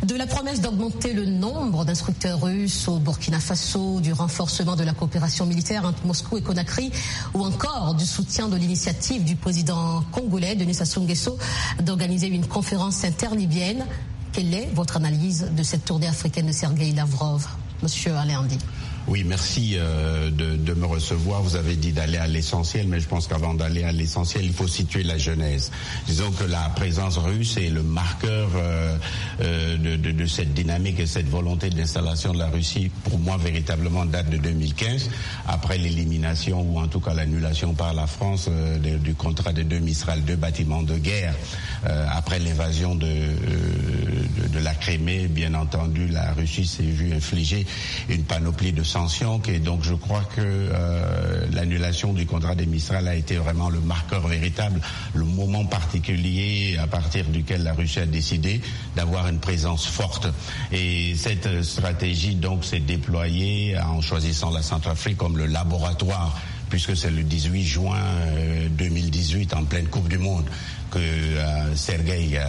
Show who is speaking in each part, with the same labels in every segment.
Speaker 1: De la promesse d'augmenter le nombre d'instructeurs russes au Burkina Faso, du renforcement de la coopération militaire entre Moscou et Conakry, ou encore du soutien de l'initiative du président congolais Denis Sassou Nguesso d'organiser une conférence interlibyenne. Quelle est votre analyse de cette tournée africaine de Sergueï Lavrov, Monsieur Aléandi?
Speaker 2: Oui, merci de me recevoir. Vous avez dit d'aller à l'essentiel, mais je pense qu'avant d'aller à l'essentiel, il faut situer la genèse. Disons que la présence russe est le marqueur de cette dynamique et cette volonté d'installation de la Russie, pour moi, véritablement date de 2015, après l'élimination ou en tout cas l'annulation par la France du contrat de 2 Mistral, 2 bâtiments de guerre. Après l'invasion de la Crimée, bien entendu, la Russie s'est vue infliger une panoplie de sanctions, et donc je crois que l'annulation du contrat des Mistral a été vraiment le marqueur véritable, le moment particulier à partir duquel la Russie a décidé d'avoir une présence forte. Et cette stratégie donc s'est déployée en choisissant la Centrafrique comme le laboratoire, puisque c'est le 18 juin 2018, en pleine Coupe du Monde, que Sergueï,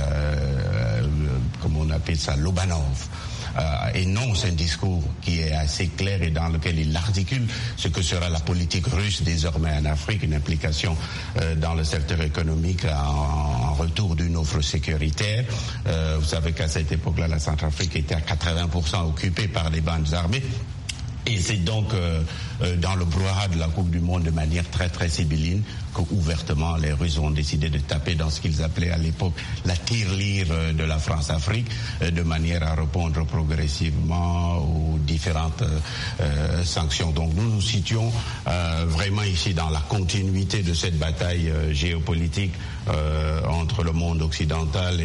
Speaker 2: comme on appelle ça, Lobanov, énonce un discours qui est assez clair et dans lequel il articule ce que sera la politique russe désormais en Afrique, une implication dans le secteur économique en retour d'une offre sécuritaire. Vous savez qu'à cette époque-là, la Centrafrique était à 80% occupée par les bandes armées. Et c'est donc dans le brouhaha de la Coupe du Monde de manière très très sibylline que ouvertement les Russes ont décidé de taper dans ce qu'ils appelaient à l'époque la tirelire de la France-Afrique, de manière à répondre progressivement aux différentes sanctions. Donc nous nous situons vraiment ici dans la continuité de cette bataille géopolitique entre le monde occidental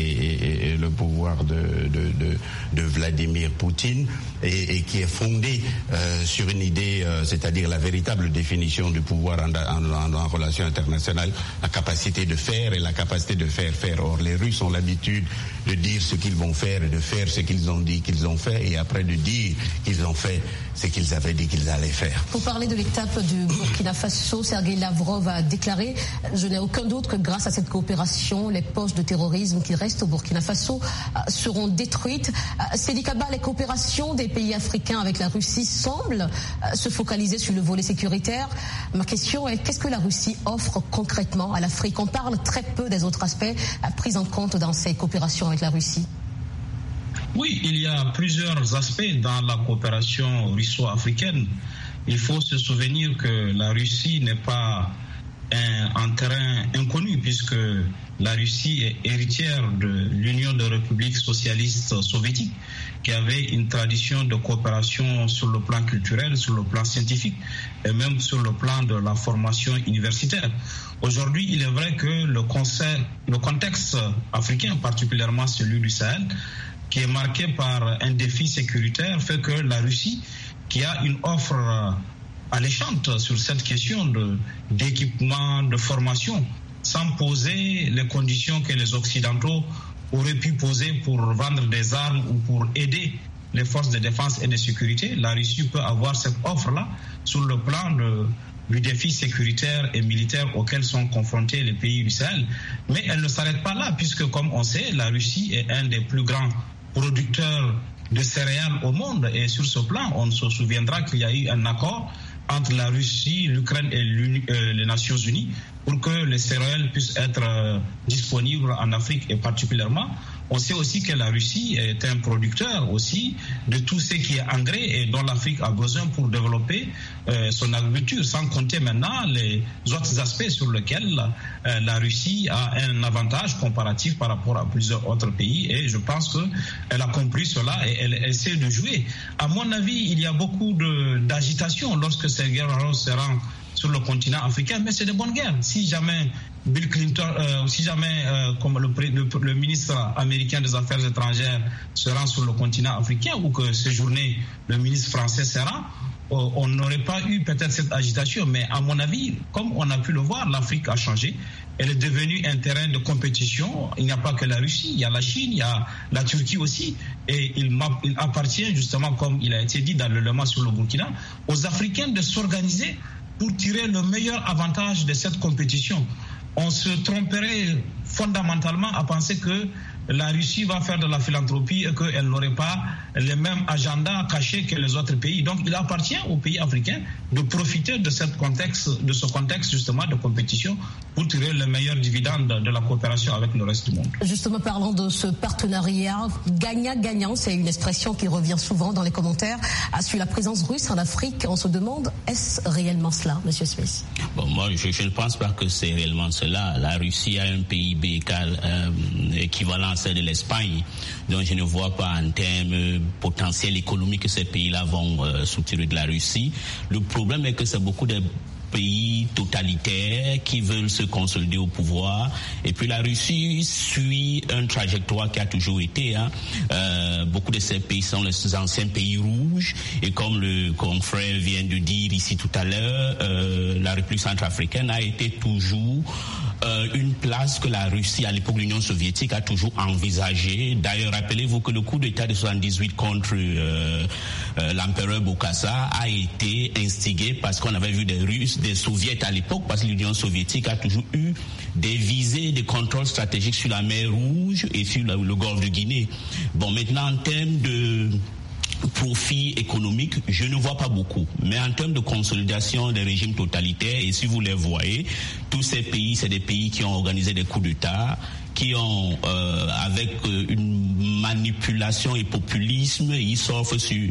Speaker 2: et le pouvoir de Vladimir Poutine, et qui est fondée sur une idée, c'est-à-dire la véritable définition du pouvoir en relations internationales, la capacité de faire et la capacité de faire faire. Or, les Russes ont l'habitude de dire ce qu'ils vont faire et de faire ce qu'ils ont dit qu'ils ont fait, et après de dire qu'ils ont fait ce qu'ils avaient dit qu'ils allaient faire.
Speaker 1: Pour parler de l'étape du Burkina Faso, Sergueï Lavrov a déclaré « Je n'ai aucun doute que grâce à cette coopération, les poches de terrorisme qui restent au Burkina Faso seront détruites ». Seydi Kaba, les coopérations des pays africains avec la Russie semblent se focaliser sur le volet sécuritaire. Ma question est, qu'est-ce que la Russie offre concrètement à l'Afrique? On parle très peu des autres aspects pris en compte dans ces coopérations avec la Russie.
Speaker 3: Oui, il y a plusieurs aspects dans la coopération russo-africaine. Il faut se souvenir que la Russie n'est pas un terrain inconnu, puisque la Russie est héritière de l'Union des républiques socialistes soviétiques, qui avait une tradition de coopération sur le plan culturel, sur le plan scientifique et même sur le plan de la formation universitaire. Aujourd'hui, il est vrai que le contexte africain, particulièrement celui du Sahel, qui est marqué par un défi sécuritaire, fait que la Russie, qui a une offre alléchante sur cette question d'équipement, de formation, sans poser les conditions que les Occidentaux auraient pu poser pour vendre des armes ou pour aider les forces de défense et de sécurité, la Russie peut avoir cette offre-là sur le plan du défi sécuritaire et militaire auquel sont confrontés les pays du Sahel. Mais elle ne s'arrête pas là, puisque comme on sait, la Russie est un des plus grands producteurs de céréales au monde. Et sur ce plan, on se souviendra qu'il y a eu un accord entre la Russie, l'Ukraine et les Nations Unies pour que les céréales puissent être disponibles en Afrique, et particulièrement, on sait aussi que la Russie est un producteur aussi de tout ce qui est engrais et dont l'Afrique a besoin pour développer son agriculture, sans compter maintenant les autres aspects sur lesquels la Russie a un avantage comparatif par rapport à plusieurs autres pays, et je pense qu'elle a compris cela et elle essaie de jouer. À mon avis, il y a beaucoup d'agitation lorsque ces guerres se rendent sur le continent africain, mais c'est de bonnes guerres. Si jamais Bill Clinton, comme le ministre américain des Affaires étrangères se rend sur le continent africain, ou que séjourner le ministre français se rend, on n'aurait pas eu peut-être cette agitation. Mais à mon avis, comme on a pu le voir, l'Afrique a changé. Elle est devenue un terrain de compétition. Il n'y a pas que la Russie, il y a la Chine, il y a la Turquie aussi. Et il appartient justement, comme il a été dit dans le lema sur le Burkina, aux Africains de s'organiser pour tirer le meilleur avantage de cette compétition. On se tromperait fondamentalement à penser que la Russie va faire de la philanthropie et qu'elle n'aurait pas les mêmes agendas cachés que les autres pays. Donc il appartient aux pays africains de profiter de ce contexte justement de compétition pour tirer le meilleur dividende de la coopération avec le reste du monde.
Speaker 1: Justement, parlant de ce partenariat gagnant-gagnant, c'est une expression qui revient souvent dans les commentaires sur la présence russe en Afrique. On se demande, est-ce réellement cela, M. Smith?
Speaker 4: Bon, moi, je ne pense pas que c'est réellement cela. La Russie a un PIB équivalent à celle de l'Espagne, donc je ne vois pas en termes potentiel économique que ces pays-là vont soutirer de la Russie. Le problème est que c'est beaucoup de pays totalitaires qui veulent se consolider au pouvoir, et puis la Russie suit une trajectoire qui a toujours été beaucoup de ces pays sont les anciens pays rouges, et comme le confrère vient de dire ici tout à l'heure, la République centrafricaine a été toujours une place que la Russie, à l'époque de l'Union soviétique, a toujours envisagé. D'ailleurs, rappelez-vous que le coup d'État de 78 contre l'empereur Bokassa a été instigé parce qu'on avait vu des Russes, des Soviets à l'époque, parce que l'Union soviétique a toujours eu des visées de contrôle stratégique sur la mer Rouge et sur le golfe de Guinée. Bon, maintenant, en termes de profit économique, je ne vois pas beaucoup. Mais en termes de consolidation des régimes totalitaires, et si vous les voyez, tous ces pays, c'est des pays qui ont organisé des coups d'État, qui ont, avec une manipulation et populisme, ils surfent sur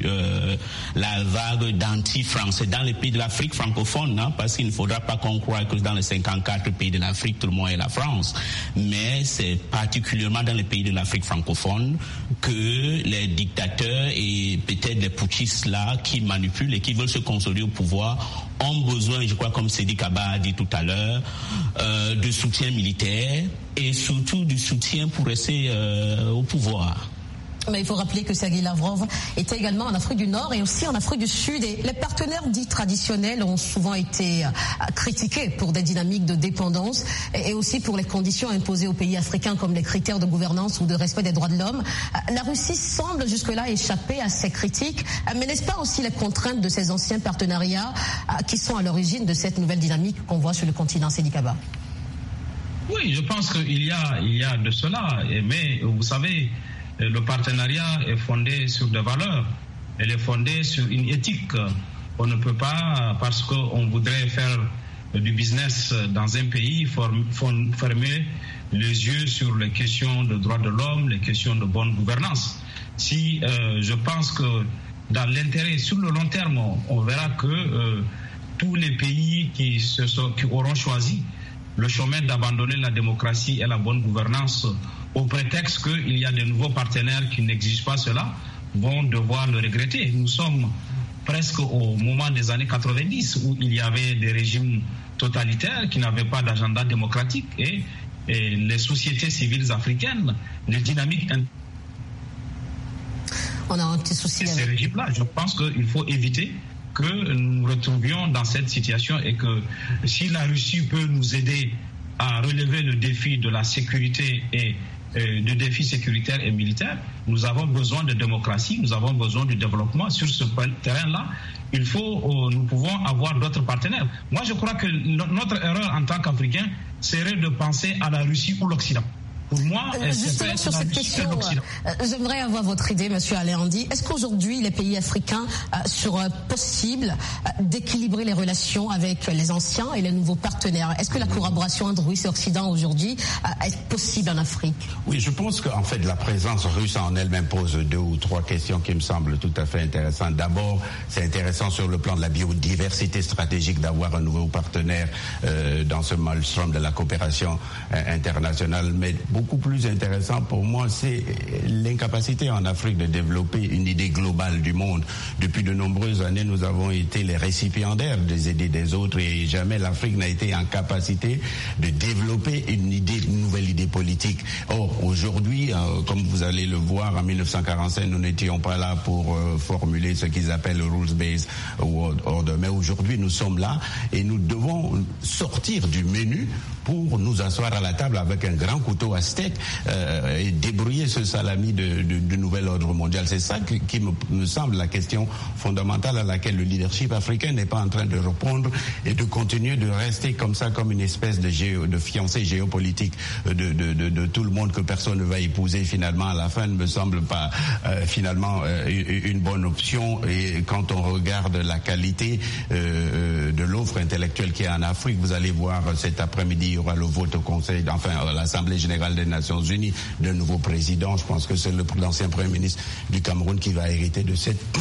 Speaker 4: la vague d'anti-français dans les pays de l'Afrique francophone, parce qu'il ne faudra pas qu'on croie que dans les 54 pays de l'Afrique, tout le monde est la France. Mais c'est particulièrement dans les pays de l'Afrique francophone que les dictateurs et peut-être les putschistes là qui manipulent et qui veulent se consolider au pouvoir ont besoin, je crois, comme Sédi Kaba a dit tout à l'heure, de soutien militaire et surtout du soutien pour rester au pouvoir.
Speaker 1: Mais il faut rappeler que Sergueï Lavrov était également en Afrique du Nord et aussi en Afrique du Sud. Et les partenaires dits traditionnels ont souvent été critiqués pour des dynamiques de dépendance et aussi pour les conditions imposées aux pays africains comme les critères de gouvernance ou de respect des droits de l'homme. La Russie semble jusque-là échapper à ces critiques. Mais n'est-ce pas aussi les contraintes de ces anciens partenariats qui sont à l'origine de cette nouvelle dynamique qu'on voit sur le continent, Sédi Kaba?
Speaker 3: Oui, je pense qu'il y a de cela. Mais vous savez, le partenariat est fondé sur des valeurs, elle est fondée sur une éthique. On ne peut pas, parce qu'on voudrait faire du business dans un pays, fermer les yeux sur les questions de droits de l'homme, les questions de bonne gouvernance. Si je pense que dans l'intérêt, sur le long terme, on verra que tous les pays qui auront choisi le chemin d'abandonner la démocratie et la bonne gouvernance au prétexte qu'il y a de nouveaux partenaires qui n'exigent pas cela, vont devoir le regretter. Nous sommes presque au moment des années 90 où il y avait des régimes totalitaires qui n'avaient pas d'agenda démocratique et les sociétés civiles africaines, les dynamiques...
Speaker 1: On a un petit souci
Speaker 3: avec ces régimes-là. Je pense qu'il faut éviter que nous nous retrouvions dans cette situation et que si la Russie peut nous aider à relever le défi de la sécurité et du défi sécuritaire et militaire, nous avons besoin de démocratie, nous avons besoin de développement. Sur ce terrain-là, nous pouvons avoir d'autres partenaires. Moi, je crois que notre erreur en tant qu'Africains serait de penser à la Russie ou l'Occident. Pour moi,
Speaker 1: justement sur cette question, j'aimerais avoir votre idée, Monsieur Aléandi. Est-ce qu'aujourd'hui les pays africains seraient possibles d'équilibrer les relations avec les anciens et les nouveaux partenaires? Est-ce que la collaboration entre Russie et Occident aujourd'hui est possible en Afrique?
Speaker 2: Oui, je pense qu'en fait la présence russe en elle-même pose 2 ou 3 questions qui me semblent tout à fait intéressantes. D'abord, c'est intéressant sur le plan de la biodiversité stratégique d'avoir un nouveau partenaire dans ce maelstrom de la coopération internationale, mais beaucoup plus intéressant pour moi, c'est l'incapacité en Afrique de développer une idée globale du monde. Depuis de nombreuses années, nous avons été les récipiendaires des idées des autres et jamais l'Afrique n'a été en capacité de développer une nouvelle idée politique. Or, aujourd'hui, comme vous allez le voir, en 1945, nous n'étions pas là pour formuler ce qu'ils appellent le rules-based world order. Mais aujourd'hui, nous sommes là et nous devons sortir du menu pour nous asseoir à la table avec un grand couteau à steak et débrouiller ce salami de nouvel ordre mondial. C'est ça qui me semble la question fondamentale à laquelle le leadership africain n'est pas en train de répondre et de continuer de rester comme ça, comme une espèce de fiancé géopolitique de tout le monde que personne ne va épouser finalement à la fin, ne me semble pas finalement une bonne option. Et quand on regarde la qualité de l'offre intellectuelle qu'il y a en Afrique, vous allez voir cet après-midi, il y aura le vote au Conseil, enfin à l'Assemblée générale des Nations Unies, d'un nouveau président. Je pense que c'est l'ancien Premier ministre du Cameroun qui va hériter de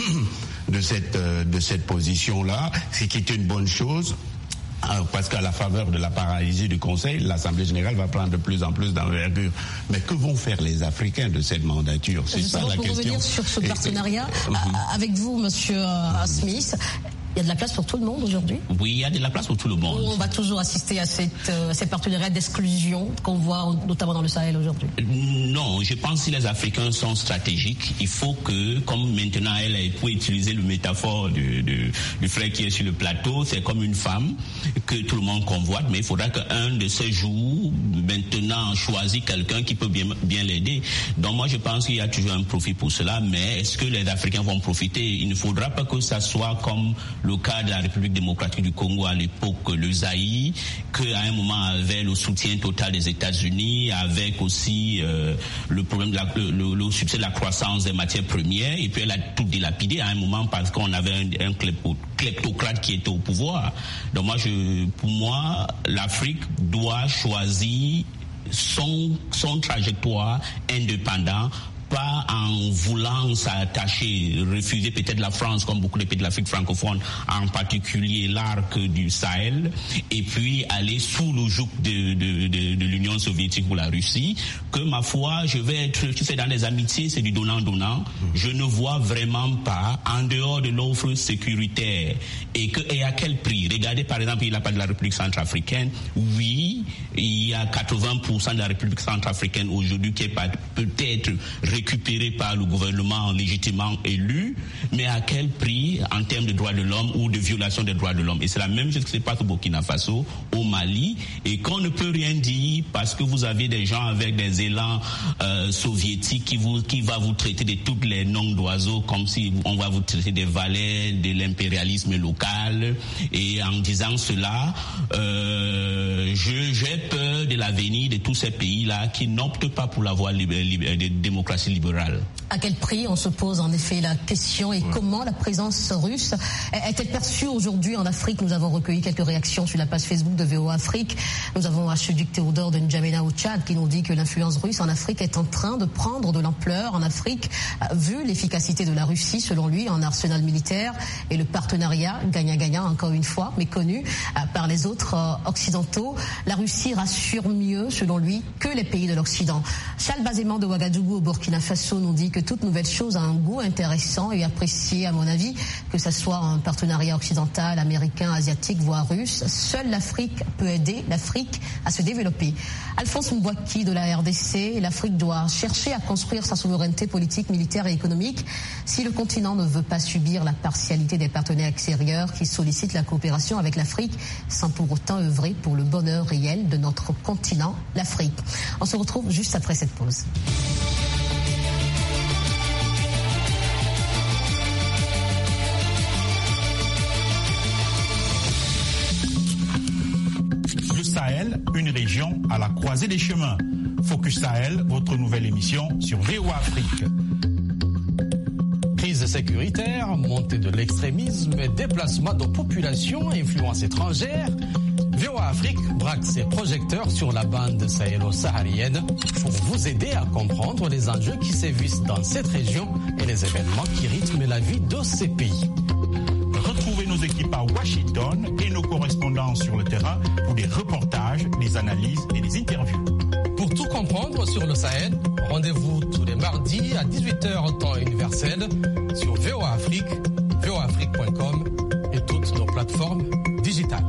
Speaker 2: cette position-là, ce qui est une bonne chose. Parce qu'à la faveur de la paralysie du Conseil, l'Assemblée générale va prendre de plus en plus d'envergure. Mais que vont faire les Africains de cette mandature? C'est ça la question.
Speaker 1: Pour revenir sur ce partenariat, avec vous, Monsieur Smith, il y a de la place pour tout le monde aujourd'hui?
Speaker 4: Oui, il y a de la place pour tout le monde.
Speaker 1: On va toujours assister à ces partenariats d'exclusion qu'on voit notamment dans le Sahel aujourd'hui?
Speaker 4: Non, je pense que les Africains sont stratégiques. Il faut que, comme maintenant pour utiliser le métaphore du frère qui est sur le plateau, c'est comme une femme que tout le monde convoite, mais il faudra qu'un de ces jours, maintenant, choisit quelqu'un qui peut bien l'aider. Donc moi, je pense qu'il y a toujours un profit pour cela, mais est-ce que les Africains vont profiter? Il ne faudra pas que ça soit comme le cas de la République démocratique du Congo à l'époque, le Zaïre, qu'à un moment avait le soutien total des États-Unis, avec aussi le problème de le succès de la croissance des matières premières, et puis elle a tout dilapidé à un moment parce qu'on avait un kleptocrate qui était au pouvoir. Donc pour moi, l'Afrique doit choisir son trajectoire indépendant, pas en voulant s'attacher, refuser peut-être la France comme beaucoup de pays de l'Afrique francophone, en particulier l'arc du Sahel, et puis aller sous le joug de l'Union soviétique ou la Russie, que ma foi, je vais être, tu sais, dans les amitiés, c'est du donnant-donnant. Je ne vois vraiment pas, en dehors de l'offre sécuritaire, et à quel prix. Regardez par exemple, il a parlé de la République centrafricaine. Oui, il y a 80% de la République centrafricaine aujourd'hui qui est peut-être récupéré par le gouvernement légitimement élu, mais à quel prix en termes de droits de l'homme ou de violation des droits de l'homme? Et c'est la même chose qui se passe au Burkina Faso, au Mali, et qu'on ne peut rien dire parce que vous avez des gens avec des élans soviétiques qui va vous traiter de toutes les noms d'oiseaux comme si on va vous traiter des valets de l'impérialisme local. Et en disant cela, j'ai peur de l'avenir de tous ces pays-là qui n'optent pas pour la voie de démocratie libérale.
Speaker 1: À quel prix? On se pose en effet la question. Et comment la présence russe est-elle perçue aujourd'hui en Afrique? Nous avons recueilli quelques réactions sur la page Facebook de VOA Afrique. Nous avons Archiduc Théodore de N'Djamena au Tchad qui nous dit que l'influence russe en Afrique est en train de prendre de l'ampleur en Afrique, vu l'efficacité de la Russie, selon lui, en arsenal militaire et le partenariat gagnant-gagnant, encore une fois, méconnu par les autres occidentaux. La Russie rassure mieux, selon lui, que les pays de l'Occident. Charles Bazéman de Ouagadougou au Burkina Faso nous dit que toute nouvelle chose a un goût intéressant et apprécié, à mon avis, que ce soit un partenariat occidental, américain, asiatique, voire russe. Seule l'Afrique peut aider l'Afrique à se développer. Alphonse Mbouaki de la RDC, l'Afrique doit chercher à construire sa souveraineté politique, militaire et économique si le continent ne veut pas subir la partialité des partenaires extérieurs qui sollicitent la coopération avec l'Afrique sans pour autant œuvrer pour le bonheur réel de notre continent, l'Afrique. On se retrouve juste après cette pause.
Speaker 5: Sahel, une région à la croisée des chemins. Focus Sahel, votre nouvelle émission sur VOA Afrique.
Speaker 6: Crise sécuritaire, montée de l'extrémisme et déplacement de populations à influence étrangère, VOA Afrique braque ses projecteurs sur la bande sahélo-saharienne pour vous aider à comprendre les enjeux qui sévissent dans cette région et les événements qui rythment la vie de ces pays.
Speaker 5: Retrouvez nos équipes à Washington et nos correspondants sur le terrain pour des reportages, des analyses et des interviews.
Speaker 6: Pour tout comprendre sur le Sahel, rendez-vous tous les mardis à 18h temps universel sur VOA Afrique, voaafrique.com et toutes nos plateformes digitales.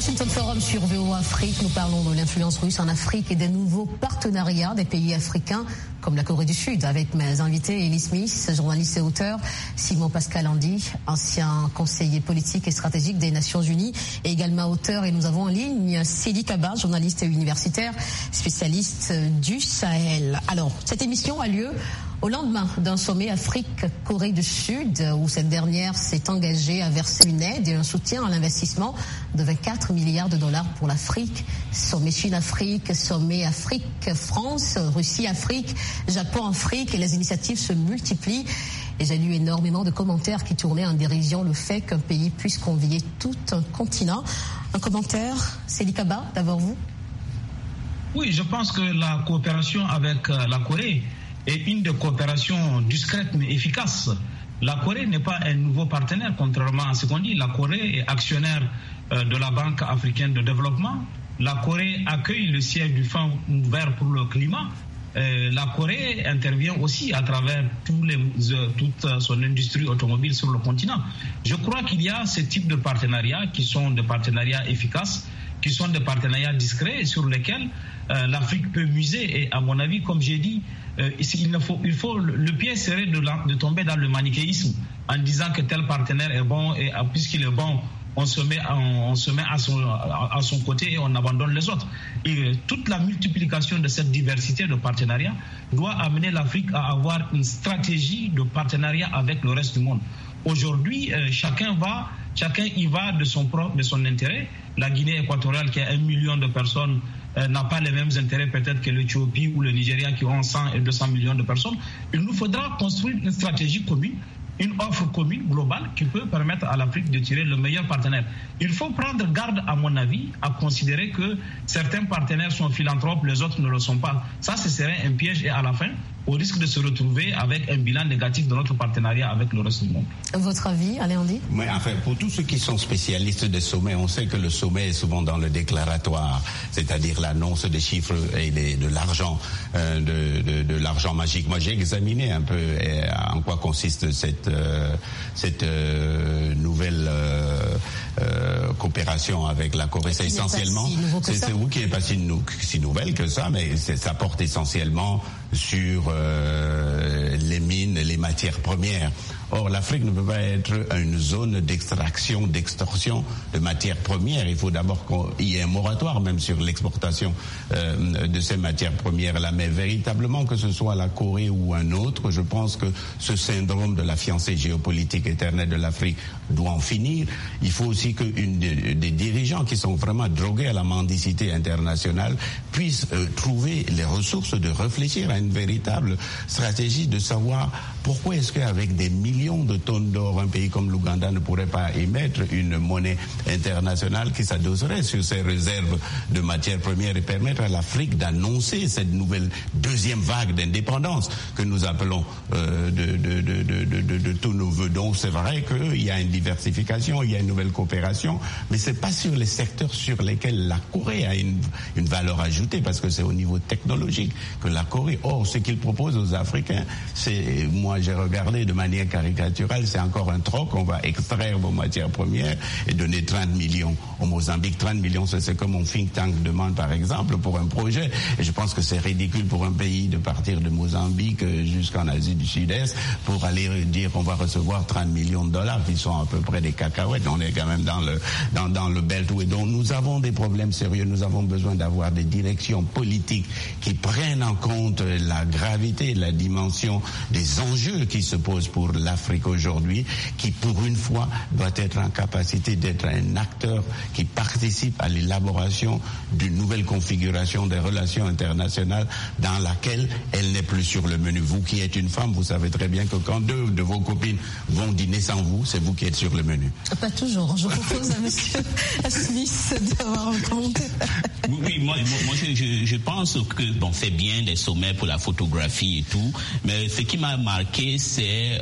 Speaker 1: Washington Forum sur VOA Afrique, nous parlons de l'influence russe en Afrique et des nouveaux partenariats des pays africains comme la Corée du Sud, avec mes invités Elie Smith, journaliste et auteur, Simon Pascal Andy, ancien conseiller politique et stratégique des Nations Unies et également auteur, et nous avons en ligne Sidi Kaba, journaliste et universitaire, spécialiste du Sahel. Alors, cette émission a lieu au lendemain d'un sommet Afrique-Corée du Sud où cette dernière s'est engagée à verser une aide et un soutien à l'investissement de 24 milliards de dollars pour l'Afrique. Sommet Chine-Afrique, sommet Afrique-France, Russie-Afrique, Japon-Afrique, et les initiatives se multiplient. Et j'ai lu énormément de commentaires qui tournaient en dérision le fait qu'un pays puisse convier tout un continent. Un commentaire, Sidi Kaba, d'abord vous?
Speaker 3: Oui, je pense que la coopération avec la Corée est une des coopérations discrètes mais efficaces. La Corée n'est pas un nouveau partenaire, contrairement à ce qu'on dit. La Corée est actionnaire de la Banque africaine de développement. La Corée accueille le siège du Fonds vert pour le climat. La Corée intervient aussi à travers toute son industrie automobile sur le continent. Je crois qu'il y a ce type de partenariats qui sont des partenariats efficaces, qui sont des partenariats discrets sur lesquels l'Afrique peut muser. Et à mon avis, comme j'ai dit, le piège serait de tomber dans le manichéisme en disant que tel partenaire est bon et puisqu'il est bon, on se met à son côté et on abandonne les autres. Et toute la multiplication de cette diversité de partenariats doit amener l'Afrique à avoir une stratégie de partenariat avec le reste du monde. Aujourd'hui, chacun y va de son intérêt. La Guinée équatoriale, qui a 1 million de personnes, n'a pas les mêmes intérêts peut-être que l'Éthiopie ou le Nigeria, qui ont 100 et 200 millions de personnes. Il nous faudra construire une stratégie commune, une offre commune globale qui peut permettre à l'Afrique de tirer le meilleur partenaire. Il faut prendre garde, à mon avis, à considérer que certains partenaires sont philanthropes, les autres ne le sont pas. Ça, ce serait un piège et à la fin, au risque de se retrouver avec un bilan négatif de notre partenariat avec le reste du monde.
Speaker 1: Votre avis, Alain Andy?
Speaker 2: Oui, enfin, pour tous ceux qui sont spécialistes des sommets, on sait que le sommet est souvent dans le déclaratoire, c'est-à-dire l'annonce des chiffres et de l'argent, de l'argent magique. Moi, j'ai examiné un peu en quoi consiste cette nouvelle coopération avec la Corée. C'est essentiellement, c'est vous qui n'est pas si nouvelle que ça, mais ça porte essentiellement sur les mines, les matières premières. Or, l'Afrique ne peut pas être une zone d'extraction, d'extorsion de matières premières. Il faut d'abord qu'il y ait un moratoire même sur l'exportation de ces matières premières-là. Mais véritablement, que ce soit la Corée ou un autre, je pense que ce syndrome de la fiancée géopolitique éternelle de l'Afrique doit en finir. Il faut aussi que des dirigeants qui sont vraiment drogués à la mendicité internationale puissent trouver les ressources de réfléchir à une véritable stratégie, de savoir pourquoi est-ce qu'avec des millions de tonnes d'or, un pays comme l'Ouganda ne pourrait pas émettre une monnaie internationale qui s'adosserait sur ses réserves de matières premières et permettre à l'Afrique d'annoncer cette nouvelle deuxième vague d'indépendance que nous appelons de tous nos vœux. Donc c'est vrai qu'il y a une diversification, il y a une nouvelle coopération, mais c'est pas sur les secteurs sur lesquels la Corée a une valeur ajoutée, parce que c'est au niveau technologique que la Corée. Or, ce qu'il propose aux Africains, c'est, moi j'ai regardé de manière caricaturale, c'est encore un troc. On va extraire vos matières premières et donner 30 millions au Mozambique. 30 millions, c'est ce que mon think tank demande par exemple pour un projet. Et je pense que c'est ridicule pour un pays de partir de Mozambique jusqu'en Asie du Sud-Est pour aller dire qu'on va recevoir 30 millions de dollars qui sont à peu près des cacahuètes. On est quand même dans le beltway. Donc nous avons des problèmes sérieux. Nous avons besoin d'avoir des directions politiques qui prennent en compte la gravité, la dimension des enjeux qui se posent pour l'Afrique aujourd'hui, qui pour une fois doit être en capacité d'être un acteur qui participe à l'élaboration d'une nouvelle configuration des relations internationales dans laquelle elle n'est plus sur le menu. Vous qui êtes une femme, vous savez très bien que quand deux de vos copines vont dîner sans vous, c'est vous qui êtes sur le menu.
Speaker 1: Pas toujours. Je propose à monsieur Smith d'avoir un commentaire.
Speaker 4: Oui, moi je pense que c'est bien des sommets pour la photographie et tout, mais ce qui m'a marqué marqué, c'est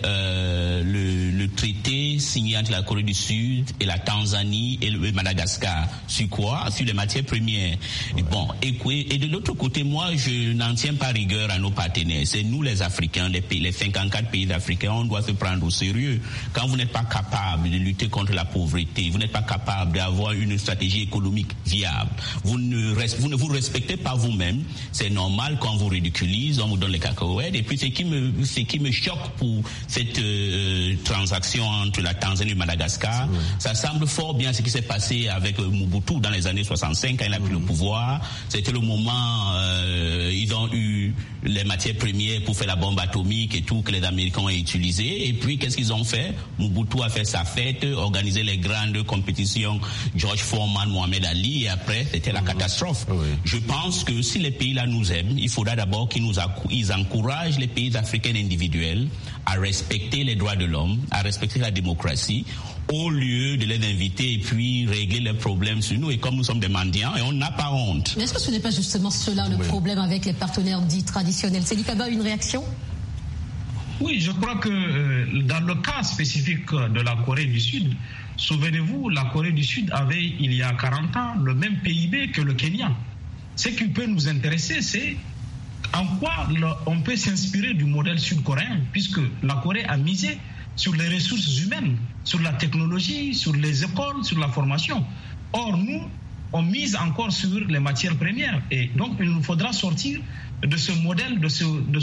Speaker 4: le traité signé entre la Corée du Sud et la Tanzanie et le Madagascar. Sur quoi? Sur les matières premières. Ouais. Bon, et de l'autre côté, moi, je n'en tiens pas rigueur à nos partenaires. C'est nous les Africains, les 54 pays africains, on doit se prendre au sérieux. Quand vous n'êtes pas capable de lutter contre la pauvreté, vous n'êtes pas capable d'avoir une stratégie économique viable, vous ne vous respectez pas vous-même, c'est normal qu'on vous ridiculise, on vous donne les cacahuètes. Et puis ce qui me choque pour cette transaction entre la Tanzanie et le Madagascar, ça semble fort bien ce qui s'est passé avec Mobutu dans les années 65 quand il a pris le pouvoir. C'était le moment ils ont eu les matières premières pour faire la bombe atomique et tout que les Américains ont utilisé. Et puis qu'est-ce qu'ils ont fait? Mobutu a fait sa fête, organisé les grandes compétitions, George Foreman, Mohamed Ali, et après c'était la catastrophe. Oui. Je pense que si les pays là nous aiment, il faudra d'abord qu'ils encouragent les pays africains individuels à respecter les droits de l'homme, à respecter la démocratie, au lieu de les inviter et puis régler leurs problèmes sur nous. Et comme nous sommes des mendiants, et on n'a pas honte.
Speaker 1: Mais est-ce que ce n'est pas justement cela le problème avec les partenaires dits traditionnels? Sédi Kaba, une réaction?
Speaker 3: Oui, je crois que dans le cas spécifique de la Corée du Sud, souvenez-vous, la Corée du Sud avait, il y a 40 ans, le même PIB que le Kenya. Ce qui peut nous intéresser, c'est en quoi on peut s'inspirer du modèle sud-coréen, puisque la Corée a misé sur les ressources humaines, sur la technologie, sur les écoles, sur la formation. Or, nous, on mise encore sur les matières premières. Et donc, il nous faudra sortir de ce modèle, de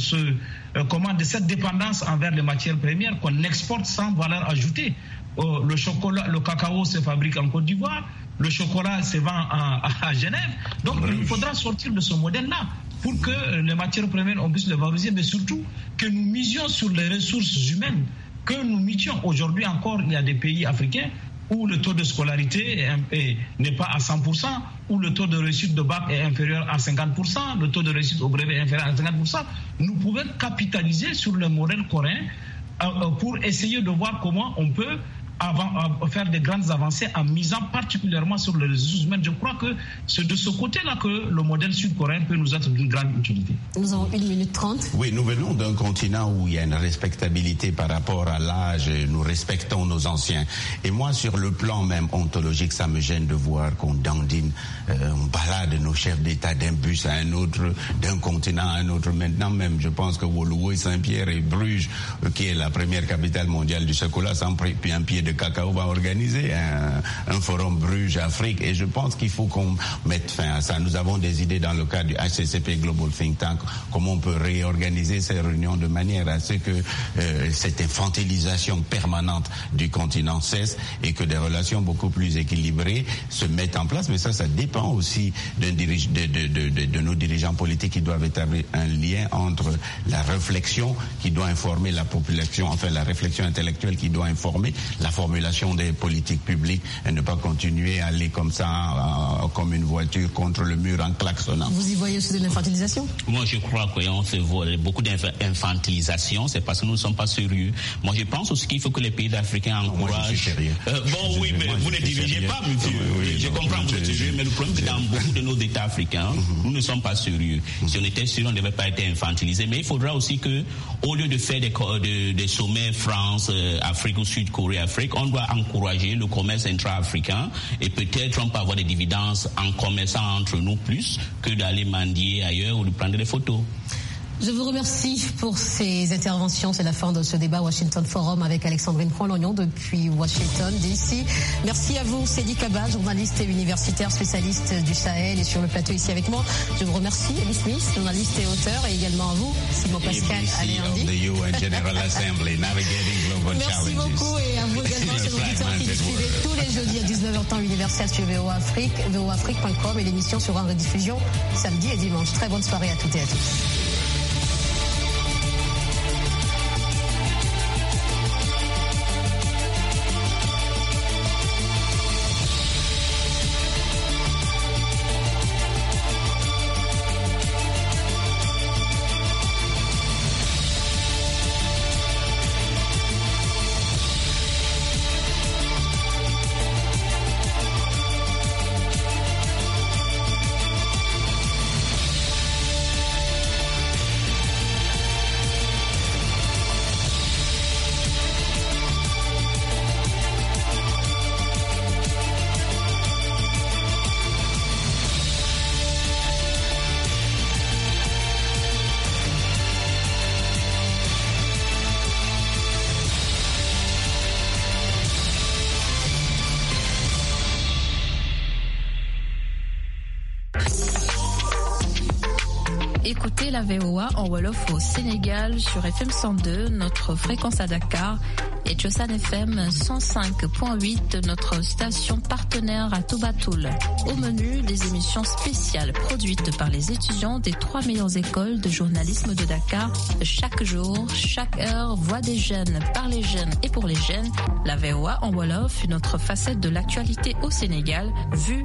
Speaker 3: cette dépendance envers les matières premières qu'on exporte sans valeur ajoutée. Le chocolat, le cacao se fabrique en Côte d'Ivoire, le chocolat se vend à Genève. Donc, il nous faudra sortir de ce modèle-là pour que les matières premières, on puisse les valoriser, mais surtout que nous misions sur les ressources humaines, que nous misions. Aujourd'hui encore, il y a des pays africains où le taux de scolarité n'est pas à 100%, où le taux de réussite de bac est inférieur à 50%, le taux de réussite au brevet est inférieur à 50%. Nous pouvons capitaliser sur le modèle coréen pour essayer de voir comment on peut faire des grandes avancées en misant particulièrement sur les ressources humaines. Je crois que c'est de ce côté-là que le modèle sud-coréen peut nous être d'une grande utilité.
Speaker 1: Nous avons 1 minute 30.
Speaker 2: Oui, nous venons d'un continent où il y a une respectabilité par rapport à l'âge. Nous respectons nos anciens. Et moi, sur le plan même ontologique, ça me gêne de voir qu'on dandine, on balade nos chefs d'État d'un bus à un autre, d'un continent à un autre. Maintenant même, je pense que Woluwe, Saint-Pierre et Bruges, qui est la première capitale mondiale du chocolat, sans un pied de cacao, va organiser un forum Bruges-Afrique, et je pense qu'il faut qu'on mette fin à ça. Nous avons des idées dans le cadre du HCCP Global Think Tank, comment on peut réorganiser ces réunions de manière à ce que cette infantilisation permanente du continent cesse et que des relations beaucoup plus équilibrées se mettent en place. Mais ça dépend aussi de nos dirigeants politiques qui doivent établir un lien entre la réflexion qui doit informer la population, enfin la réflexion intellectuelle qui doit informer la formulation des politiques publiques, et ne pas continuer à aller comme ça, comme une voiture contre le mur en klaxonnant.
Speaker 1: Vous y voyez aussi de l'infantilisation? Moi,
Speaker 4: je crois qu'on se voit beaucoup d'infantilisation, c'est parce que nous ne sommes pas sérieux. Moi, je pense aussi qu'il faut que les pays africains encouragent...
Speaker 2: Moi, je suis sérieux.
Speaker 4: Oui, mais vous ne dirigez pas, monsieur. Oui, je comprends que vous êtes sérieux, mais le problème, c'est que dans beaucoup de nos États africains, nous ne sommes pas sérieux. Si on était sérieux, on ne devait pas être infantilisé. Mais il faudra aussi que, au lieu de faire des sommets France, Afrique ou Sud-Corée, Afrique, on doit encourager le commerce intra-africain, et peut-être on peut avoir des dividendes en commerçant entre nous plus que d'aller mendier ailleurs ou de prendre des photos.
Speaker 1: Je vous remercie pour ces interventions. C'est la fin de ce débat Washington Forum avec Alexandrine Croix-Lognon depuis Washington DC. Merci à vous, Sédi Kaba, journaliste et universitaire spécialiste du Sahel, et sur le plateau ici avec moi. Je vous remercie, Elie Smith, journaliste et auteur, et également à vous, Simon Pascal Aléandi. Merci beaucoup, et à vous également, chers auditeurs qui nous suivez tous les jeudis à 19h temps universel sur VOA Afrique, voafrique.com, et l'émission sera en rediffusion samedi et dimanche. Très bonne soirée à toutes et à tous.
Speaker 7: Écoutez la VOA en Wolof au Sénégal sur FM 102, notre fréquence à Dakar, et Tchosan FM 105.8, notre station partenaire à Toubatoul. Au menu, des émissions spéciales produites par les étudiants des 3 meilleures écoles de journalisme de Dakar. Chaque jour, chaque heure, voix des jeunes, par les jeunes et pour les jeunes. La VOA en Wolof, une autre facette de l'actualité au Sénégal, vue